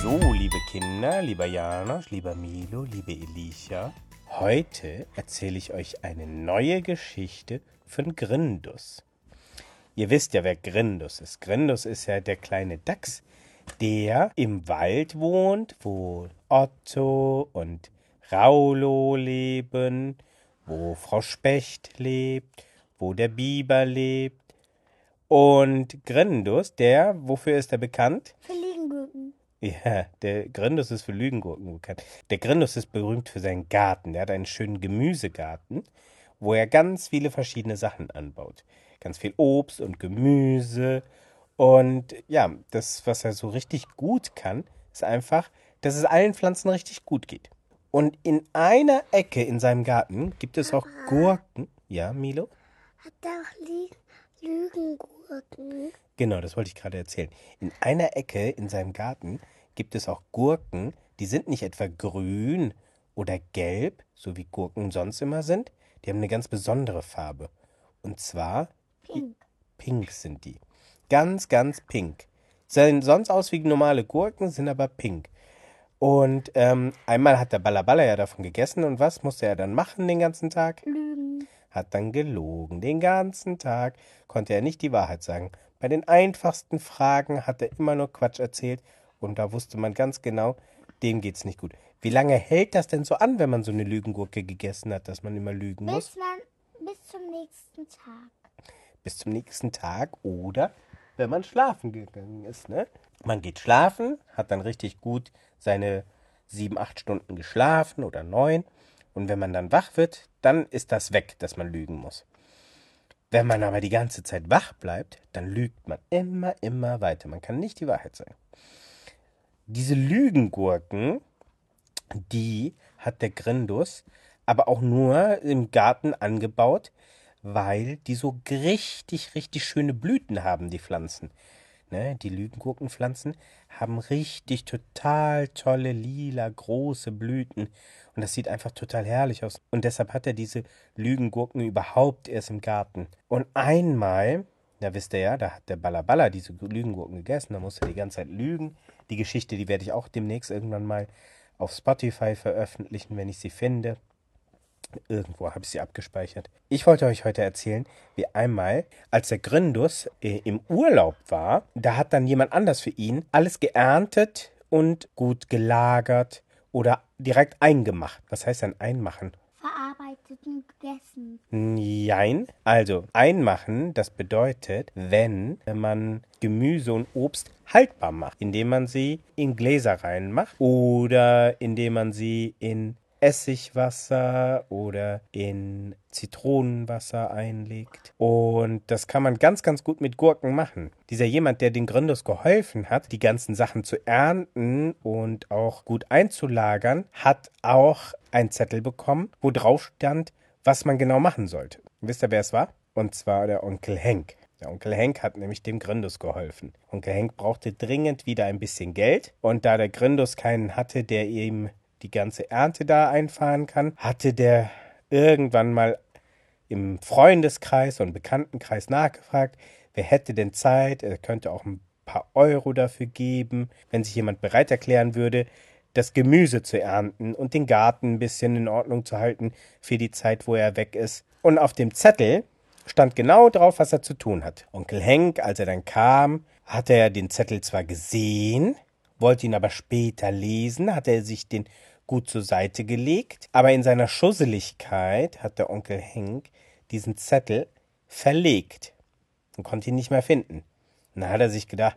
Hallo, liebe Kinder, lieber Janosch, lieber Milo, liebe Elisha. Heute erzähle ich euch eine neue Geschichte von Grindus. Ihr wisst ja, wer Grindus ist. Grindus ist ja der kleine Dachs, der im Wald wohnt, wo Otto und Raulo leben, wo Frau Specht lebt, wo der Biber lebt. Und Grindus, wofür ist er bekannt? Für Lügengurken. Ja, der Grindus ist für Lügengurken bekannt. Der Grindus ist berühmt für seinen Garten. Der hat einen schönen Gemüsegarten, wo er ganz viele verschiedene Sachen anbaut. Ganz viel Obst und Gemüse. Und ja, das, was er so richtig gut kann, ist einfach, dass es allen Pflanzen richtig gut geht. Und in einer Ecke in seinem Garten gibt es auch Gurken. Ja, Milo? Hat er auch Lügengurken? Genau, das wollte ich gerade erzählen. In einer Ecke in seinem Garten gibt es auch Gurken, die sind nicht etwa grün oder gelb, so wie Gurken sonst immer sind. Die haben eine ganz besondere Farbe. Und zwar Pink. pink sind die. Ganz, ganz pink. Sehen sonst aus wie normale Gurken, sind aber pink. Und einmal hat der Ballaballa ja davon gegessen. Und was musste er dann machen den ganzen Tag? Lügen. Hat dann gelogen. Den ganzen Tag konnte er nicht die Wahrheit sagen. Bei den einfachsten Fragen hat er immer nur Quatsch erzählt und da wusste man ganz genau, dem geht's nicht gut. Wie lange hält das denn so an, wenn man so eine Lügengurke gegessen hat, dass man immer lügen muss? Bis zum nächsten Tag. Bis zum nächsten Tag oder wenn man schlafen gegangen ist, ne? Man geht schlafen, hat dann richtig gut seine 7, 8 Stunden geschlafen oder 9 und wenn man dann wach wird, dann ist das weg, dass man lügen muss. Wenn man aber die ganze Zeit wach bleibt, dann lügt man immer weiter. Man kann nicht die Wahrheit sagen. Diese Lügengurken, die hat der Grindus aber auch nur im Garten angebaut, weil die so richtig schöne Blüten haben, die Pflanzen. Ne, die Lügengurkenpflanzen haben richtig total tolle, lila, große Blüten. Und das sieht einfach total herrlich aus. Und deshalb hat er diese Lügengurken überhaupt erst im Garten. Und einmal, da wisst ihr ja, da hat der Ballaballa diese Lügengurken gegessen. Da musste er die ganze Zeit lügen. Die Geschichte, die werde ich auch demnächst irgendwann mal auf Spotify veröffentlichen, wenn ich sie finde. Irgendwo habe ich sie abgespeichert. Ich wollte euch heute erzählen, wie einmal, als der Grindus im Urlaub war, da hat dann jemand anders für ihn alles geerntet und gut gelagert oder direkt eingemacht. Was heißt denn einmachen? Verarbeitet und gegessen. Nein. Also einmachen, das bedeutet, wenn man Gemüse und Obst haltbar macht, indem man sie in Gläser reinmacht oder indem man sie in Essigwasser oder in Zitronenwasser einlegt. Und das kann man ganz gut mit Gurken machen. Dieser jemand, der den Grindus geholfen hat, die ganzen Sachen zu ernten und auch gut einzulagern, hat auch einen Zettel bekommen, wo drauf stand, was man genau machen sollte. Wisst ihr, wer es war? Und zwar der Onkel Henk. Der Onkel Henk hat nämlich dem Grindus geholfen. Onkel Henk brauchte dringend wieder ein bisschen Geld. Und da der Grindus keinen hatte, der ihm die ganze Ernte da einfahren kann, hatte der irgendwann mal im Freundeskreis und Bekanntenkreis nachgefragt, wer hätte denn Zeit, er könnte auch ein paar Euro dafür geben, wenn sich jemand bereit erklären würde, das Gemüse zu ernten und den Garten ein bisschen in Ordnung zu halten für die Zeit, wo er weg ist. Und auf dem Zettel stand genau drauf, was er zu tun hat. Onkel Henk, als er dann kam, hatte er den Zettel zwar gesehen, wollte ihn aber später lesen, hatte er sich den gut zur Seite gelegt, aber in seiner Schusseligkeit hat der Onkel Henk diesen Zettel verlegt und konnte ihn nicht mehr finden. Und dann hat er sich gedacht,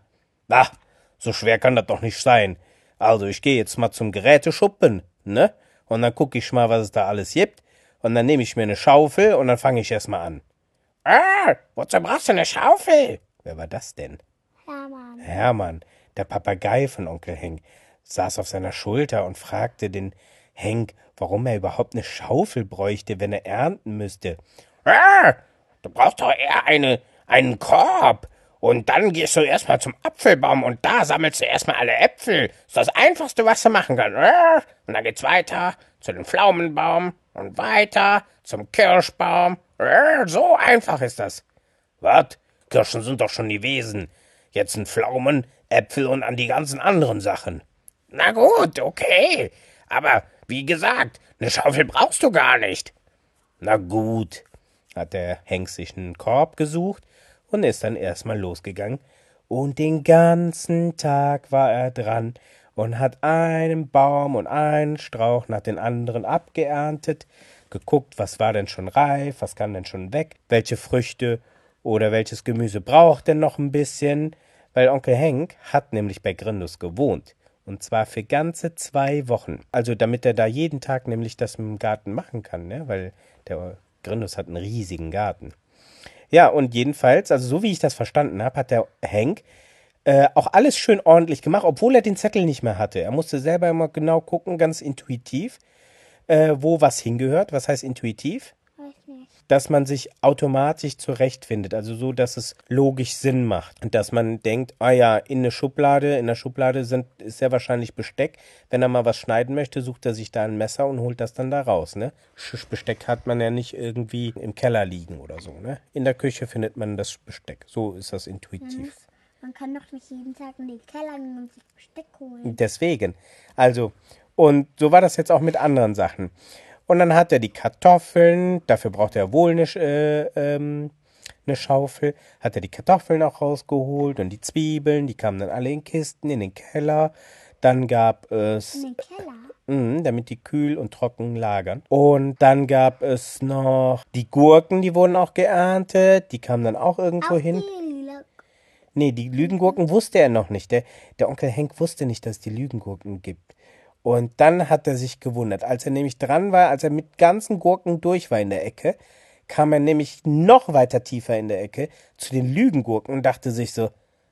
so schwer kann das doch nicht sein. Also ich gehe jetzt mal zum Geräteschuppen, ne? Und dann gucke ich mal, was es da alles gibt. Und dann nehme ich mir eine Schaufel und dann fange ich erst mal an. Wozu brauchst du eine Schaufel? Wer war das denn? Hermann. Hermann, der Papagei von Onkel Henk, saß auf seiner Schulter und fragte den Henk, warum er überhaupt eine Schaufel bräuchte, wenn er ernten müsste. Du brauchst doch eher einen Korb. Und dann gehst du erstmal zum Apfelbaum und da sammelst du erstmal alle Äpfel. Das ist das Einfachste, was du machen kannst. Und dann geht's weiter zu dem Pflaumenbaum und weiter zum Kirschbaum. So einfach ist das. Was? Kirschen sind doch schon die Wesen. Jetzt sind Pflaumen, Äpfel und an die ganzen anderen Sachen. Na gut, okay. Aber wie gesagt, eine Schaufel brauchst du gar nicht. Na gut, hat der Henk sich einen Korb gesucht und ist dann erstmal losgegangen. Und den ganzen Tag war er dran und hat einen Baum und einen Strauch nach den anderen abgeerntet, geguckt, was war denn schon reif, was kann denn schon weg, welche Früchte oder welches Gemüse braucht denn noch ein bisschen, weil Onkel Henk hat nämlich bei Grindus gewohnt. Und zwar für ganze 2 Wochen. Also damit er da jeden Tag nämlich das im Garten machen kann, ne? Weil der Grindus hat einen riesigen Garten. Ja, und jedenfalls, also so wie ich das verstanden habe, hat der Henk auch alles schön ordentlich gemacht, obwohl er den Zettel nicht mehr hatte. Er musste selber immer genau gucken, ganz intuitiv, wo was hingehört. Was heißt intuitiv? Weiß nicht. Dass man sich automatisch zurechtfindet, also so, dass es logisch Sinn macht und dass man denkt, ah ja, in der Schublade ist sehr wahrscheinlich Besteck. Wenn er mal was schneiden möchte, sucht er sich da ein Messer und holt das dann da raus, ne? Besteck hat man ja nicht irgendwie im Keller liegen oder so, ne? In der Küche findet man das Besteck. So ist das intuitiv. Man kann doch nicht jeden Tag in den Keller gehen und sich Besteck holen. Deswegen. Also, und so war das jetzt auch mit anderen Sachen. Und dann hat er die Kartoffeln, dafür braucht er wohl eine Schaufel, hat er die Kartoffeln auch rausgeholt und die Zwiebeln, die kamen dann alle in Kisten in den Keller. Dann gab es, In den Keller? damit die kühl und trocken lagern. Und dann gab es noch die Gurken, die wurden auch geerntet, die kamen dann auch irgendwo Auch hin. die lila. Nee, die Lügengurken wusste er noch nicht. Der Onkel Henk wusste nicht, dass es die Lügengurken gibt. Und dann hat er sich gewundert. Als er nämlich dran war, als er mit ganzen Gurken durch war in der Ecke, kam er nämlich noch weiter tiefer in der Ecke zu den Lügengurken und dachte sich so,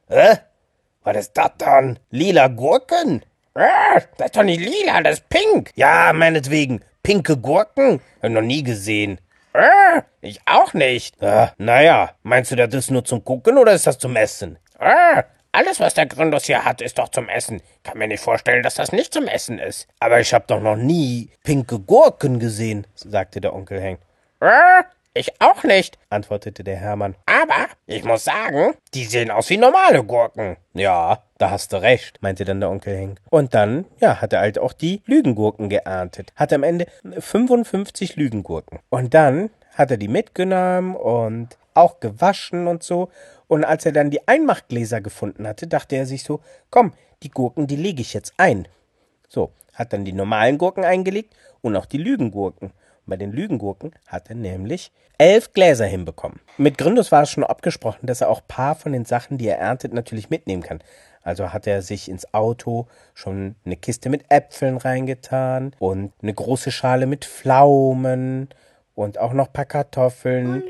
was ist das dann? Lila Gurken? Das ist doch nicht lila, das ist pink. Ja, meinetwegen, pinke Gurken? Hab ich noch nie gesehen. Ich auch nicht. Naja, meinst du, das ist nur zum Gucken oder ist das zum Essen? Alles, was der Grindus hier hat, ist doch zum Essen. Kann mir nicht vorstellen, dass das nicht zum Essen ist. Aber ich hab doch noch nie pinke Gurken gesehen, sagte der Onkel Henk. Ich auch nicht, antwortete der Hermann. Aber ich muss sagen, die sehen aus wie normale Gurken. Ja, da hast du recht, meinte dann der Onkel Henk. Und dann, ja, hat er halt auch die Lügengurken geerntet. Hatte am Ende 55 Lügengurken. Und dann hat er die mitgenommen und auch gewaschen und so. Und als er dann die Einmachgläser gefunden hatte, dachte er sich so, komm, die Gurken, die lege ich jetzt ein. So, hat dann die normalen Gurken eingelegt und auch die Lügengurken. Und bei den Lügengurken hat er nämlich 11 Gläser hinbekommen. Mit Grindus war es schon abgesprochen, dass er auch ein paar von den Sachen, die er erntet, natürlich mitnehmen kann. Also hat er sich ins Auto schon eine Kiste mit Äpfeln reingetan und eine große Schale mit Pflaumen und auch noch ein paar Kartoffeln.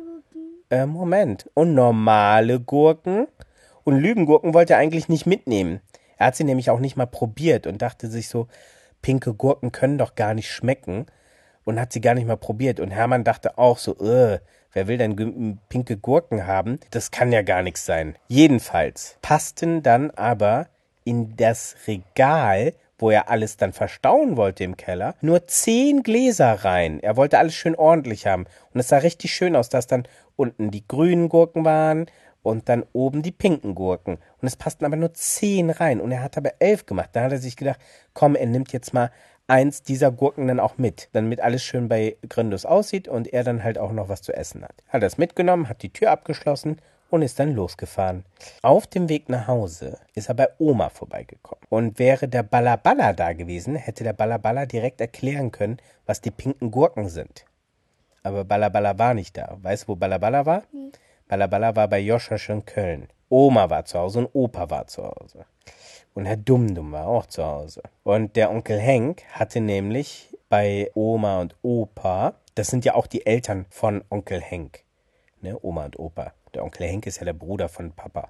Moment. Und normale Gurken? Und Lügengurken wollte er eigentlich nicht mitnehmen. Er hat sie nämlich auch nicht mal probiert und dachte sich so, pinke Gurken können doch gar nicht schmecken. Und hat sie gar nicht mal probiert. Und Hermann dachte auch so, wer will denn pinke Gurken haben? Das kann ja gar nichts sein. Jedenfalls passten dann aber in das Regal, wo er alles dann verstauen wollte im Keller, nur 10 Gläser rein. Er wollte alles schön ordentlich haben. Und es sah richtig schön aus, dass dann unten die grünen Gurken waren und dann oben die pinken Gurken. Und es passten aber nur 10 rein. Und er hat aber 11 gemacht. Da hat er sich gedacht, komm, er nimmt jetzt mal eins dieser Gurken dann auch mit, damit alles schön bei Grindus aussieht und er dann halt auch noch was zu essen hat. Hat das mitgenommen, hat die Tür abgeschlossen und ist dann losgefahren. Auf dem Weg nach Hause ist er bei Oma vorbeigekommen. Und wäre der Balaballa da gewesen, hätte der Balaballa direkt erklären können, was die pinken Gurken sind. Aber Balaballa war nicht da. Weißt du, wo Balaballa war? Nee. Balaballa war bei Joscha in Köln. Oma war zu Hause und Opa war zu Hause. Und Herr Dumdum war auch zu Hause. Und der Onkel Henk hatte nämlich bei Oma und Opa, das sind ja auch die Eltern von Onkel Henk, ne, Oma und Opa. Der Onkel Henk ist ja der Bruder von Papa.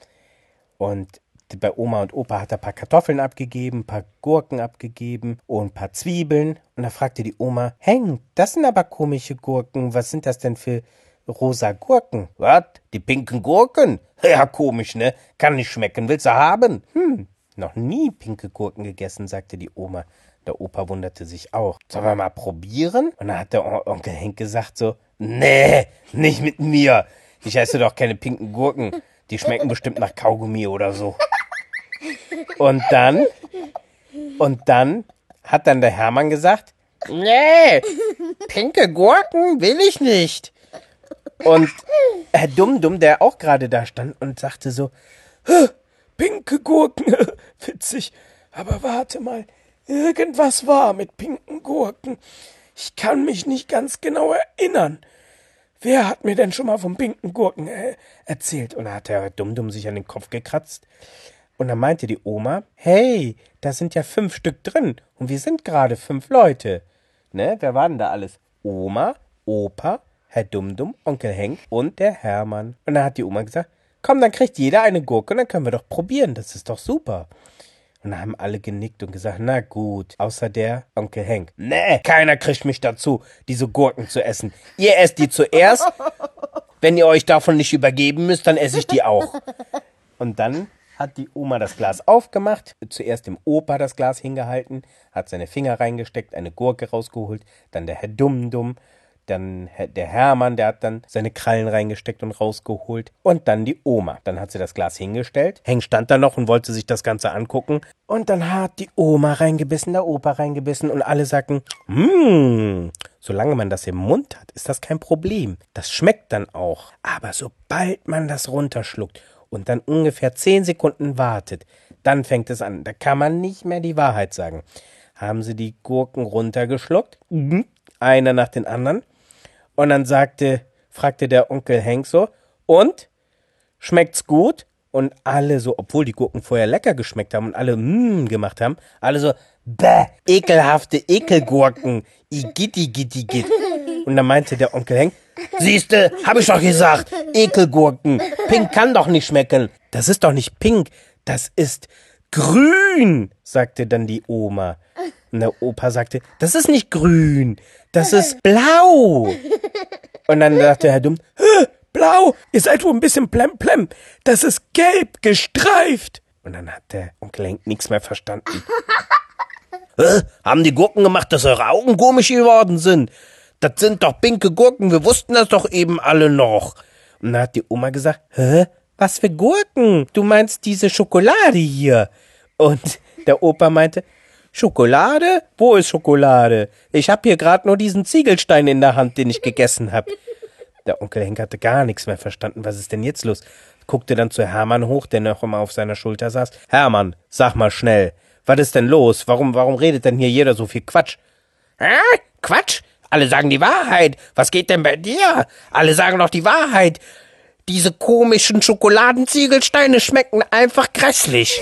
Und bei Oma und Opa hat er ein paar Kartoffeln abgegeben, ein paar Gurken abgegeben und ein paar Zwiebeln. Und da fragte die Oma, Henk, das sind aber komische Gurken. Was sind das denn für rosa Gurken? Was? Die pinken Gurken? Ja, komisch, ne? Kann nicht schmecken. Willst du haben? Noch nie pinke Gurken gegessen, sagte die Oma. Der Opa wunderte sich auch. Sollen wir mal probieren? Und dann hat der Onkel Henk gesagt so, nee, nicht mit mir. Ich esse doch keine pinken Gurken. Die schmecken bestimmt nach Kaugummi oder so. Und dann Und dann hat dann der Hermann gesagt, nee, pinke Gurken will ich nicht. Und Herr Dummdumm, der auch gerade da stand und sagte so, pinke Gurken, witzig, aber warte mal, irgendwas war mit pinken Gurken. Ich kann mich nicht ganz genau erinnern. Wer hat mir denn schon mal von pinken Gurken erzählt? Und da hat der Dummdumm sich an den Kopf gekratzt. Und dann meinte die Oma, hey, da sind ja 5 Stück drin. Und wir sind gerade 5 Leute. Ne, wer war denn da alles? Oma, Opa, Herr Dummdumm, Onkel Henk und der Hermann. Und dann hat die Oma gesagt, komm, dann kriegt jeder eine Gurke und dann können wir doch probieren. Das ist doch super. Und dann haben alle genickt und gesagt, na gut, außer der Onkel Henk. Nee, keiner kriegt mich dazu, diese Gurken zu essen. Ihr esst die zuerst. Wenn ihr euch davon nicht übergeben müsst, dann esse ich die auch. Und dann hat die Oma das Glas aufgemacht, zuerst dem Opa das Glas hingehalten, hat seine Finger reingesteckt, eine Gurke rausgeholt, dann der Herr Dummdumm, dann der Hermann, der hat dann seine Krallen reingesteckt und rausgeholt und dann die Oma. Dann hat sie das Glas hingestellt, Henk stand da noch und wollte sich das Ganze angucken und dann hat die Oma reingebissen, der Opa reingebissen und alle sagten, solange man das im Mund hat, ist das kein Problem. Das schmeckt dann auch. Aber sobald man das runterschluckt und dann ungefähr 10 Sekunden wartet, dann fängt es an. Da kann man nicht mehr die Wahrheit sagen. Haben sie die Gurken runtergeschluckt, einer nach den anderen. Und dann fragte der Onkel Henk so, und? Schmeckt's gut? Und alle so, obwohl die Gurken vorher lecker geschmeckt haben und alle gemacht haben, alle so, bäh, ekelhafte Ekelgurken, igitti, gitti, gitt. Und dann meinte der Onkel Henk, siehste, hab ich doch gesagt, Ekelgurken, pink kann doch nicht schmecken. Das ist doch nicht pink, das ist grün, sagte dann die Oma. Und der Opa sagte, das ist nicht grün, das ist blau. Und dann dachte Herr Dumm, blau, ihr seid wohl ein bisschen plemplem, das ist gelb gestreift. Und dann hat der Onkel Henk nichts mehr verstanden. Haben die Gurken gemacht, dass eure Augen komisch geworden sind? Das sind doch pinke Gurken, wir wussten das doch eben alle noch. Und dann hat die Oma gesagt, was für Gurken? Du meinst diese Schokolade hier? Und der Opa meinte, Schokolade? Wo ist Schokolade? Ich habe hier gerade nur diesen Ziegelstein in der Hand, den ich gegessen habe. Der Onkel Henk hatte gar nichts mehr verstanden. Was ist denn jetzt los? Guckte dann zu Hermann hoch, der noch immer auf seiner Schulter saß. Hermann, sag mal schnell, was ist denn los? Warum redet denn hier jeder so viel Quatsch? Quatsch? Alle sagen die Wahrheit. Was geht denn bei dir? Alle sagen doch die Wahrheit. Diese komischen Schokoladenziegelsteine schmecken einfach grässlich.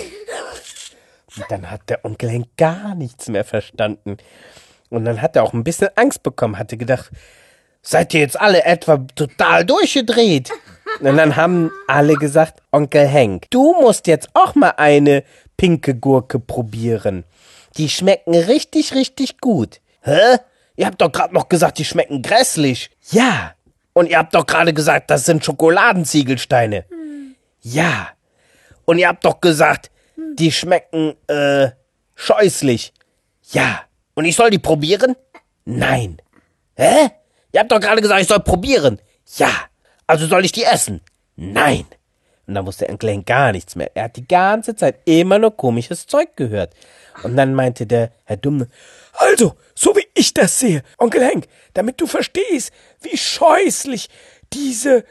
Und dann hat der Onkel Henk gar nichts mehr verstanden. Und dann hat er auch ein bisschen Angst bekommen, hatte gedacht, seid ihr jetzt alle etwa total durchgedreht? Und dann haben alle gesagt, Onkel Henk, du musst jetzt auch mal eine pinke Gurke probieren. Die schmecken richtig, richtig gut. Hä? Ihr habt doch gerade noch gesagt, die schmecken grässlich. Ja. Und ihr habt doch gerade gesagt, das sind Schokoladenziegelsteine. Ja. Und ihr habt doch gesagt, die schmecken, scheußlich. Ja. Und ich soll die probieren? Nein. Hä? Ihr habt doch gerade gesagt, ich soll probieren. Ja. Also soll ich die essen? Nein. Und dann wusste Onkel Henk gar nichts mehr. Er hat die ganze Zeit immer nur komisches Zeug gehört. Und dann meinte der Herr Dumme, also, so wie ich das sehe, Onkel Henk, damit du verstehst, wie scheußlich diese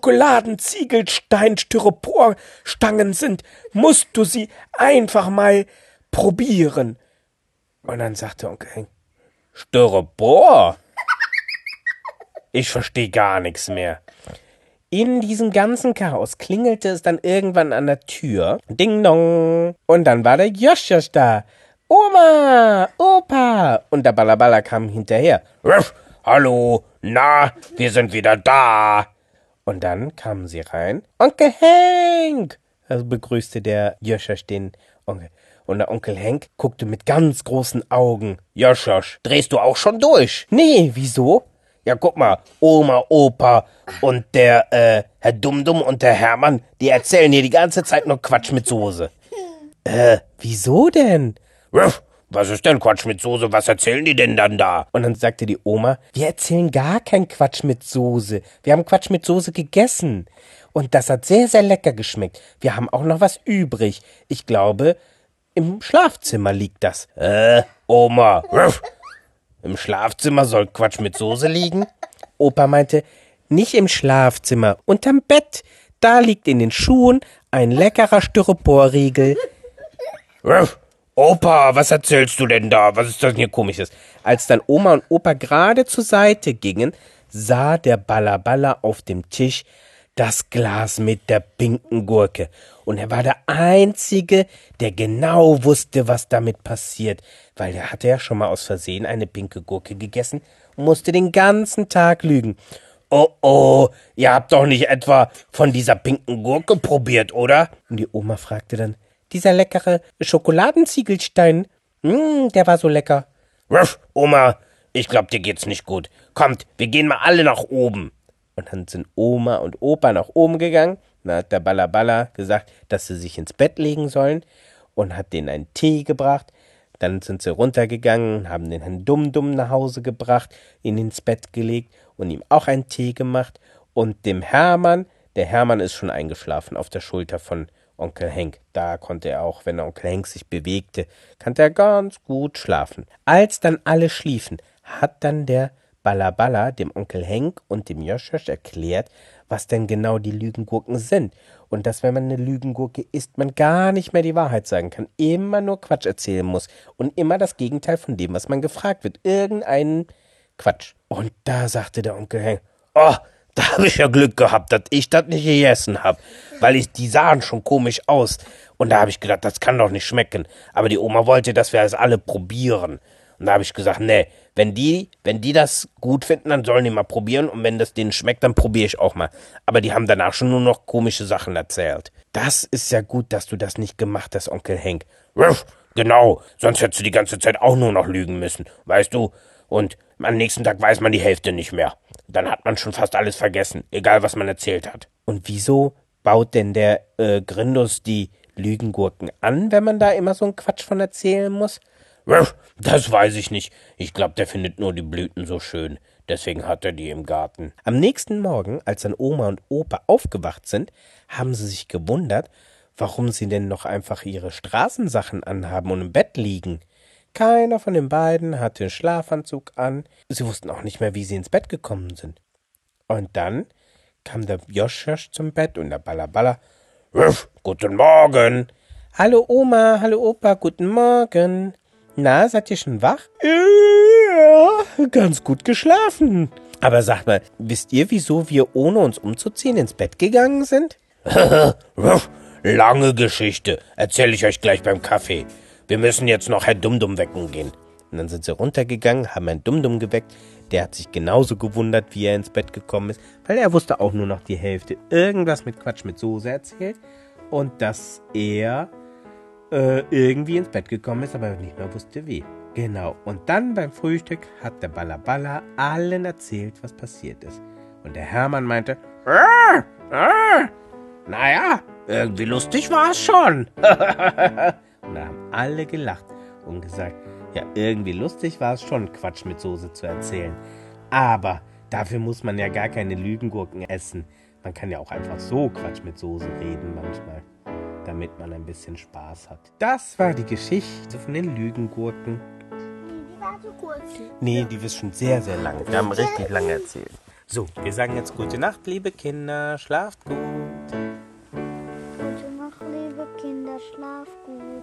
Schokoladenziegelstein-Styroporstangen sind, musst du sie einfach mal probieren. Und dann sagte Onkel Henk, Styropor? Ich verstehe gar nichts mehr. In diesem ganzen Chaos klingelte es dann irgendwann an der Tür. Ding dong. Und dann war der Josch da. Oma, Opa. Und der Ballaballa kam hinterher. Ruff, hallo, na, wir sind wieder da. Und dann kamen sie rein. Onkel Henk, also begrüßte der Josch den Onkel. Und der Onkel Henk guckte mit ganz großen Augen. Josch, drehst du auch schon durch? Nee, wieso? Ja, guck mal, Oma, Opa und der Herr Dummdumm und der Hermann, die erzählen hier die ganze Zeit nur Quatsch mit Soße. Wieso denn? Was ist denn Quatsch mit Soße? Was erzählen die denn dann da? Und dann sagte die Oma, wir erzählen gar keinen Quatsch mit Soße. Wir haben Quatsch mit Soße gegessen. Und das hat sehr, sehr lecker geschmeckt. Wir haben auch noch was übrig. Ich glaube, im Schlafzimmer liegt das. Oma, im Schlafzimmer soll Quatsch mit Soße liegen? Opa meinte, nicht im Schlafzimmer, unterm Bett. Da liegt in den Schuhen ein leckerer Styroporriegel. Opa, was erzählst du denn da? Was ist das denn hier Komisches? Als dann Oma und Opa gerade zur Seite gingen, sah der Balla auf dem Tisch das Glas mit der pinken Gurke. Und er war der Einzige, der genau wusste, was damit passiert, weil er hatte ja schon mal aus Versehen eine pinke Gurke gegessen und musste den ganzen Tag lügen. Oh, ihr habt doch nicht etwa von dieser pinken Gurke probiert, oder? Und die Oma fragte dann, dieser leckere Schokoladenziegelstein, der war so lecker. Oma, ich glaub, dir geht's nicht gut. Kommt, wir gehen mal alle nach oben. Und dann sind Oma und Opa nach oben gegangen. Dann hat der Balla gesagt, dass sie sich ins Bett legen sollen und hat denen einen Tee gebracht. Dann sind sie runtergegangen, haben den Herrn Dumm nach Hause gebracht, ihn ins Bett gelegt und ihm auch einen Tee gemacht. Und dem Hermann, der Hermann ist schon eingeschlafen auf der Schulter von Onkel Henk. Da konnte er auch, wenn Onkel Henk sich bewegte, konnte er ganz gut schlafen. Als dann alle schliefen, hat dann der Balla dem Onkel Henk und dem Josch erklärt, was denn genau die Lügengurken sind. Und dass, wenn man eine Lügengurke isst, man gar nicht mehr die Wahrheit sagen kann, immer nur Quatsch erzählen muss und immer das Gegenteil von dem, was man gefragt wird. Irgendeinen Quatsch. Und da sagte der Onkel Henk, da habe ich ja Glück gehabt, dass ich das nicht gegessen habe, weil die sahen schon komisch aus. Und da habe ich gedacht, das kann doch nicht schmecken. Aber die Oma wollte, dass wir das alle probieren. Und da habe ich gesagt, nee, wenn die das gut finden, dann sollen die mal probieren. Und wenn das denen schmeckt, dann probiere ich auch mal. Aber die haben danach schon nur noch komische Sachen erzählt. Das ist ja gut, dass du das nicht gemacht hast, Onkel Henk. Genau, sonst hättest du die ganze Zeit auch nur noch lügen müssen, weißt du? Und am nächsten Tag weiß man die Hälfte nicht mehr. Dann hat man schon fast alles vergessen, egal was man erzählt hat. Und wieso baut denn der Grindus die Lügengurken an, wenn man da immer so einen Quatsch von erzählen muss? Das weiß ich nicht. Ich glaube, der findet nur die Blüten so schön. Deswegen hat er die im Garten. Am nächsten Morgen, als dann Oma und Opa aufgewacht sind, haben sie sich gewundert, warum sie denn noch einfach ihre Straßensachen anhaben und im Bett liegen. Keiner von den beiden hatte einen Schlafanzug an. Sie wussten auch nicht mehr, wie sie ins Bett gekommen sind. Und dann kam der Josch zum Bett und der Balla. Guten Morgen. Hallo Oma, hallo Opa, guten Morgen. Na, seid ihr schon wach? Ja, ganz gut geschlafen. Aber sagt mal, wisst ihr, wieso wir, ohne uns umzuziehen, ins Bett gegangen sind? Lange Geschichte. Erzähle ich euch gleich beim Kaffee. Wir müssen jetzt noch Herr Dumm wecken gehen. Und dann sind sie runtergegangen, haben Herrn Dumm geweckt. Der hat sich genauso gewundert, wie er ins Bett gekommen ist, weil er wusste auch nur noch die Hälfte. Irgendwas mit Quatsch mit Soße erzählt. Und dass er irgendwie ins Bett gekommen ist, aber nicht mehr wusste wie. Genau. Und dann beim Frühstück hat der Balla allen erzählt, was passiert ist. Und der Hermann meinte, naja, irgendwie lustig war es schon. Und da haben alle gelacht und gesagt, ja, irgendwie lustig war es schon, Quatsch mit Soße zu erzählen. Aber dafür muss man ja gar keine Lügengurken essen. Man kann ja auch einfach so Quatsch mit Soße reden manchmal, damit man ein bisschen Spaß hat. Das war die Geschichte von den Lügengurken. Die war zu kurz. Nee, die ist schon sehr, sehr lang. Wir haben richtig lange erzählt. So, wir sagen jetzt gute Nacht, liebe Kinder. Schlaft gut. Gute Nacht, liebe Kinder, schlaf gut.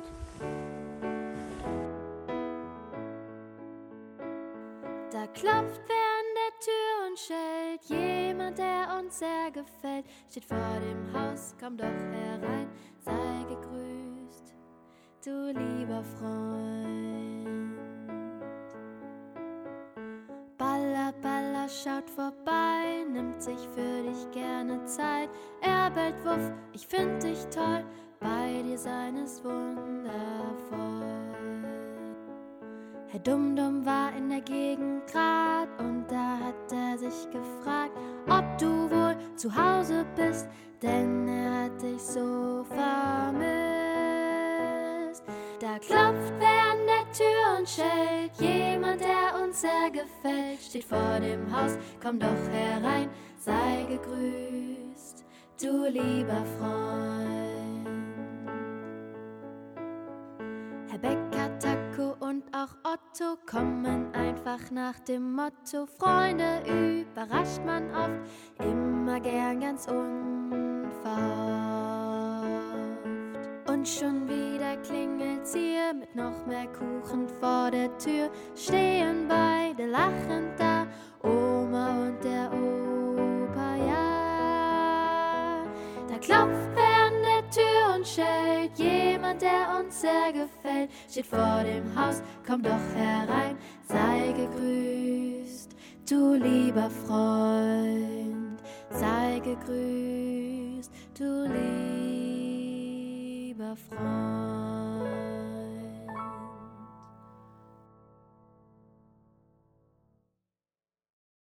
Da klopft wer an der Tür und schellt, jemand, der uns sehr gefällt, steht vor dem Haus, komm doch herein, sei gegrüßt, du lieber Freund. Balla schaut vorbei, nimmt sich für dich gerne Zeit, er bellt Wuff, ich find dich toll, bei dir sein ist wundervoll. Herr Dumm war in der Gegend grad und da hat er sich gefragt, ob du wohl zu Hause bist, denn er hat dich so vermisst. Da klopft wer an der Tür und schellt, jemand, der uns sehr gefällt, steht vor dem Haus, komm doch herein, sei gegrüßt, du lieber Freund. Herr Becker, Taco und auch Otto kommen einfach nach dem Motto: Freunde überrascht man oft, immer gern ganz unverhofft. Und schon wieder klingelt's hier mit noch mehr Kuchen vor der Tür. Stehen beide lachend da, Oma und der Opa, ja. Da klopft wer an der Tür und schellt, jemand, der uns sehr gefällt. Steht vor dem Haus, komm doch herein, sei gegrüßt, du lieber Freund. Sei gegrüßt, du lieber Freund.